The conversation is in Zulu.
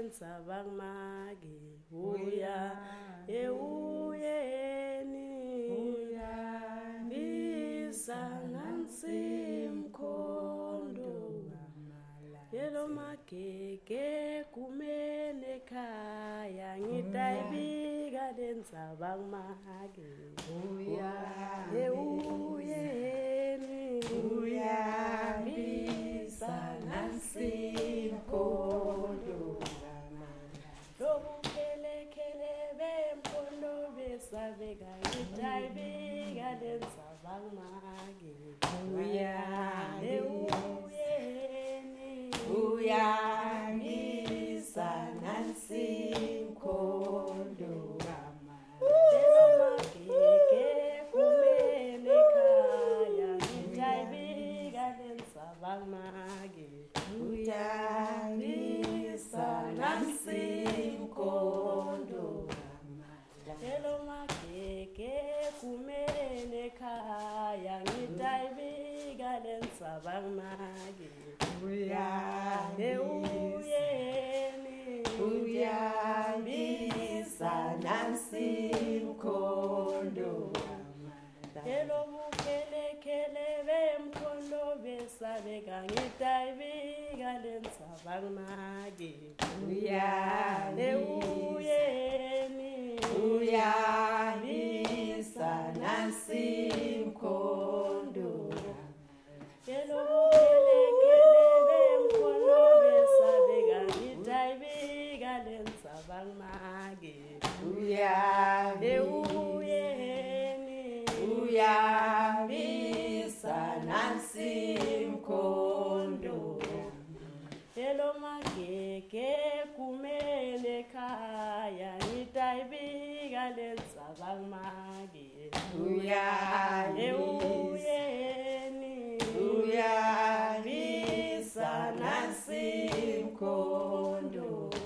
lenza bangmake uya euyeni bisa nansimkhondo yelo magege kumene khaya ngitayibika lenza bangmake uya euyeni bisa nansimkhondo lobukhelekhele bempondo besabeka ngitayibika lenza bangmake euyeni bisa nansimkhondo yelo magege kumene khaya ngitayibika lenza bangmake bisa nansimkhondo yelo magege kumene khaya ngitayibika lenza bangmake euyeni bisa nansimkhondo yelo bukhelekhele bemkhondo besabeka ngitayibika lenza bangmake euyeni bisa nansimkhondo yelo bukhelekhele bemkhondo besabeka ngitayibika lenza bangmake euyeni bisa nansimkhondo yelo magege kumene khaya ngitayibika lenza bangmake euyeni bisa nansimkhondo